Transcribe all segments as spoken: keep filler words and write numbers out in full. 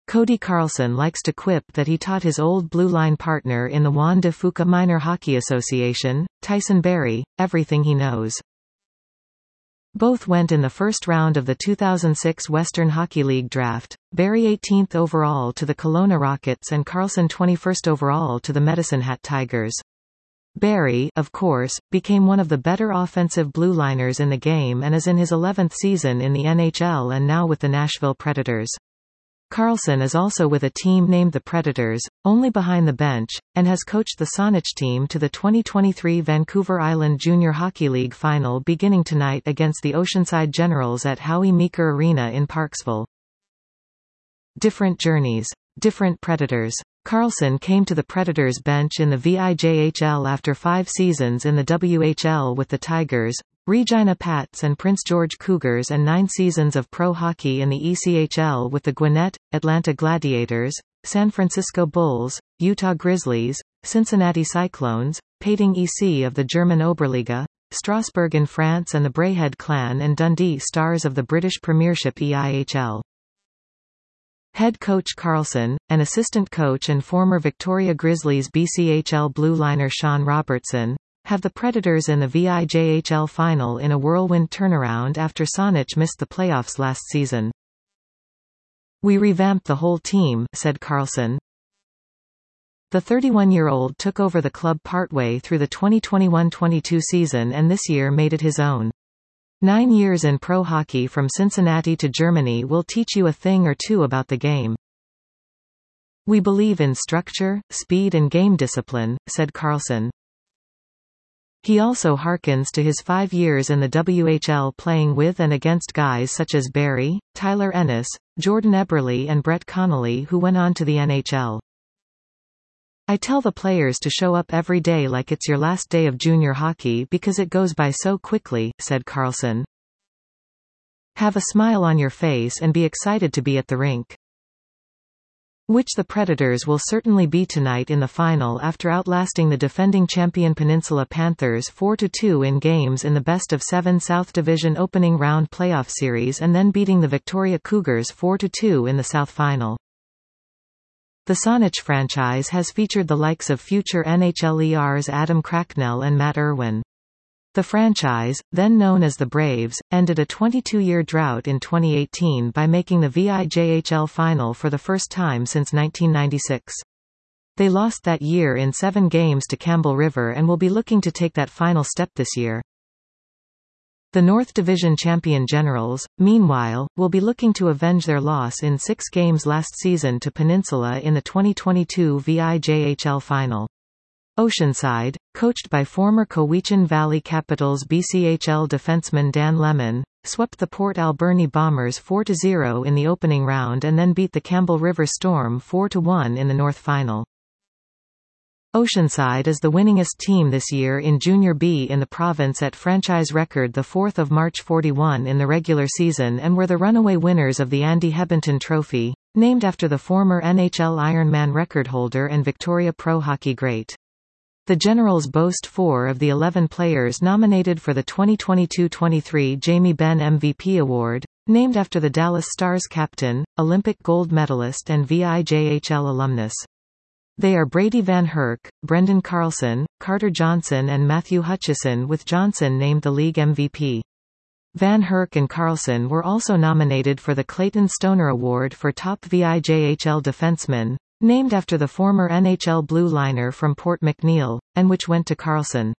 Cody Carlson likes to quip that he taught his old Blue Line partner in the Juan de Fuca Minor Hockey Association, Tyson Barrie, everything he knows. Both went in the first round of the two thousand six Western Hockey League draft, Barrie eighteenth overall to the Kelowna Rockets and Carlson twenty-first overall to the Medicine Hat Tigers. Barrie, of course, became one of the better offensive blue liners in the game and is in his eleventh season in the N H L and now with the Nashville Predators. Carlson is also with a team named the Predators, only behind the bench, and has coached the Saanich team to the twenty twenty-three Vancouver Island Junior Hockey League final beginning tonight against the Oceanside Generals at Howie Meeker Arena in Parksville. Different journeys. Different Predators. Carlson came to the Predators bench in the V I J H L after five seasons in the W H L with the Tigers, Regina Pats and Prince George Cougars and nine seasons of pro hockey in the E C H L with the Gwinnett, Atlanta Gladiators, San Francisco Bulls, Utah Grizzlies, Cincinnati Cyclones, Peiting E C of the German Oberliga, Strasbourg in France and the Braehead Clan and Dundee Stars of the British Premiership E I H L. Head coach Carlson, and assistant coach and former Victoria Grizzlies B C H L blue liner Sean Robertson, have the Predators in the V I J H L final in a whirlwind turnaround after Saanich missed the playoffs last season. "We revamped the whole team," said Carlson. The thirty-one-year-old took over the club partway through the twenty twenty-one twenty-two season and this year made it his own. Nine years in pro hockey from Cincinnati to Germany will teach you a thing or two about the game. "We believe in structure, speed and game discipline," said Carlson. He also harkens to his five years in the W H L playing with and against guys such as Barrie, Tyler Ennis, Jordan Eberle and Brett Connolly who went on to the N H L. "I tell the players to show up every day like it's your last day of junior hockey because it goes by so quickly," said Carlson. "Have a smile on your face and be excited to be at the rink." Which the Predators will certainly be tonight in the final after outlasting the defending champion Peninsula Panthers four to two in games in the best of seven South Division opening round playoff series and then beating the Victoria Cougars four to two in the South Final. The Saanich franchise has featured the likes of future N H L E Rs Adam Cracknell and Matt Irwin. The franchise, then known as the Braves, ended a twenty-two-year drought in twenty eighteen by making the V I J H L final for the first time since nineteen ninety-six. They lost that year in seven games to Campbell River and will be looking to take that final step this year. The North Division champion Generals, meanwhile, will be looking to avenge their loss in six games last season to Peninsula in the twenty twenty-two V I J H L final. Oceanside, coached by former Cowichan Valley Capitals B C H L defenseman Dan Lemon, swept the Port Alberni Bombers four to zero in the opening round and then beat the Campbell River Storm four to one in the North Final. Oceanside is the winningest team this year in Junior B in the province at franchise record the fourth of March forty-one in the regular season and were the runaway winners of the Andy Hebbenton Trophy, named after the former N H L Ironman record holder and Victoria Pro Hockey great. The Generals boast four of the eleven players nominated for the twenty twenty-two twenty-three Jamie Benn M V P award, named after the Dallas Stars captain, Olympic gold medalist and V I J H L alumnus. They are Brady Van Herk, Brendan Carlson, Carter Johnson and Matthew Hutchison, with Johnson named the league M V P. Van Herk and Carlson were also nominated for the Clayton Stoner Award for top V I J H L defenseman, named after the former N H L blue liner from Port McNeil, and which went to Carlson.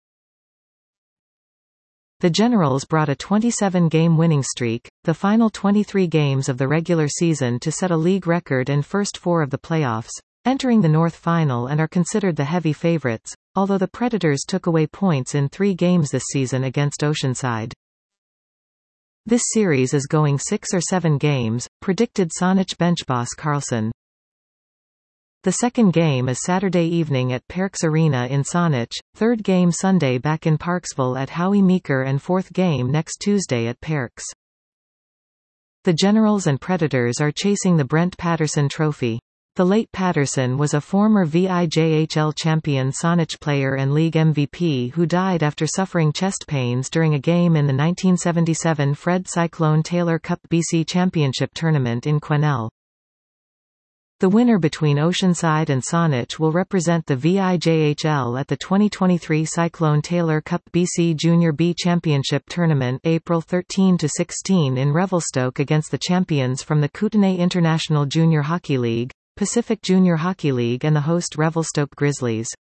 The Generals brought a twenty-seven game winning streak, the final twenty-three games of the regular season to set a league record and first four of the playoffs, entering the North Final and are considered the heavy favorites, although the Predators took away points in three games this season against Oceanside. This series is going six or seven games, predicted Saanich bench boss Carlson. The second game is Saturday evening at Parks Arena in Saanich, third game Sunday back in Parksville at Howie Meeker and fourth game next Tuesday at Parks. The Generals and Predators are chasing the Brent Patterson Trophy. The late Patterson was a former V I J H L champion Saanich player and league M V P who died after suffering chest pains during a game in the nineteen seventy-seven Fred Cyclone Taylor Cup B C Championship Tournament in Quesnel. The winner between Oceanside and Saanich will represent the V I J H L at the twenty twenty-three Cyclone Taylor Cup B C Junior B Championship Tournament April thirteenth to sixteenth in Revelstoke against the champions from the Kootenay International Junior Hockey League, Pacific Junior Hockey League and the host Revelstoke Grizzlies.